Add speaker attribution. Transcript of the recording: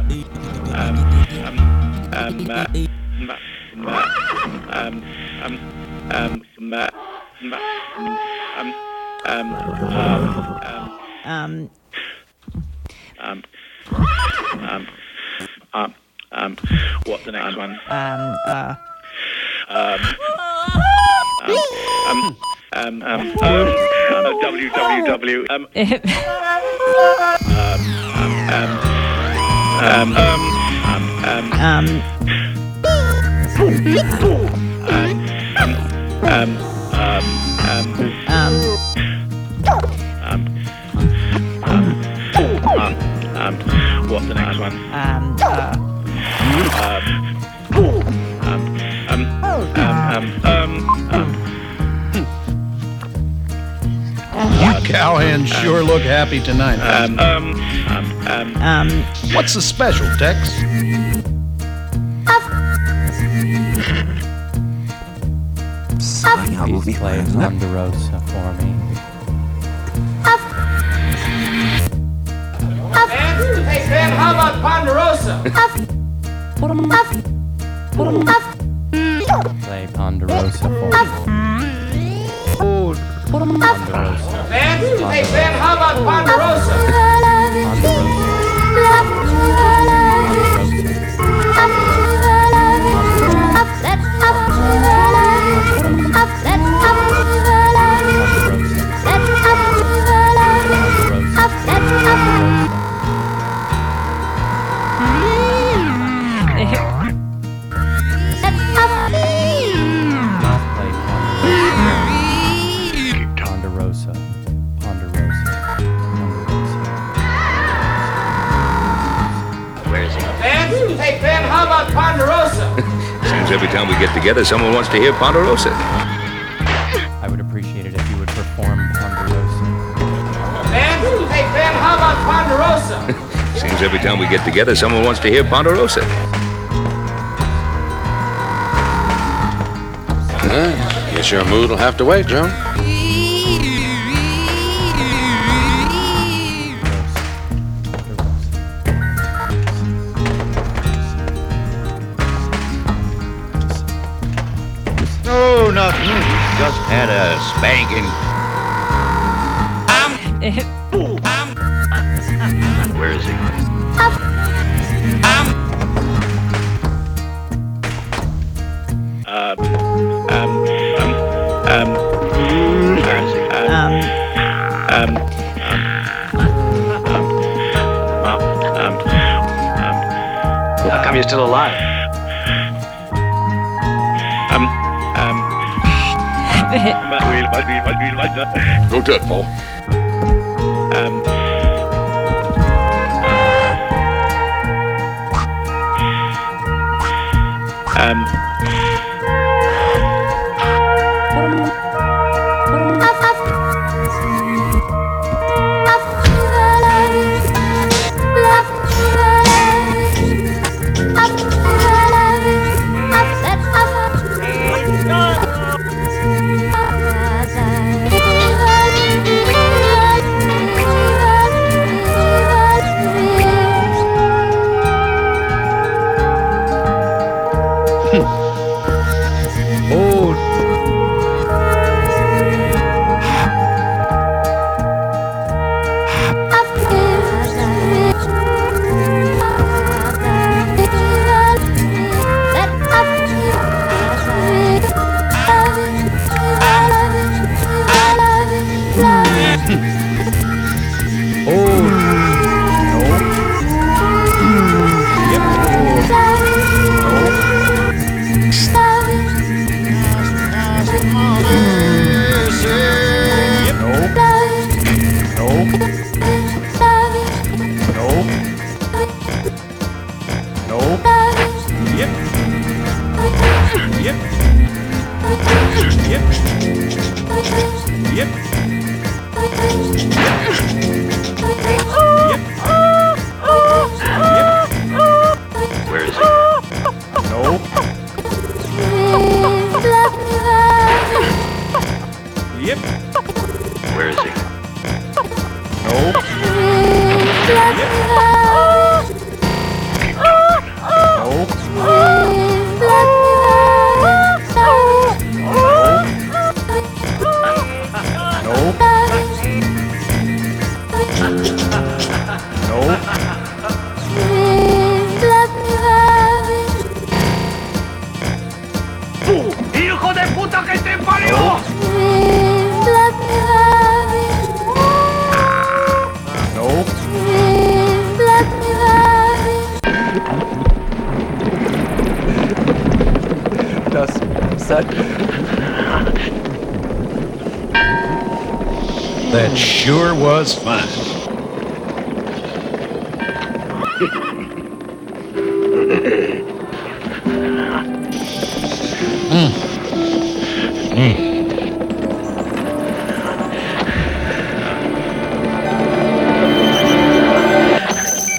Speaker 1: What's the next one? www. What's the next one?
Speaker 2: You cowhands sure look happy tonight. What's the special, Tex?
Speaker 3: Please play Ponderosa for me.
Speaker 4: Hey Sam, how about Ponderosa?
Speaker 3: Play Ponderosa for me. Ponderosa.
Speaker 4: Hey Sam, how about Ponderosa? How about Ponderosa?
Speaker 5: Seems every time we get together, someone wants to hear Ponderosa.
Speaker 3: I would appreciate it if you would perform Ponderosa.
Speaker 4: Hey, Ben, how about Ponderosa?
Speaker 5: Seems every time we get together, someone wants to hear Ponderosa.
Speaker 6: Guess your mood will have to wait, Joan.
Speaker 7: Oh, nothing. Just had a spanking. Where is he?
Speaker 1: How come you're still alive?
Speaker 6: Go to it, Paul.
Speaker 7: Where is he?
Speaker 1: Where is he?
Speaker 7: No.
Speaker 3: God.
Speaker 2: That sure was fun. Mm.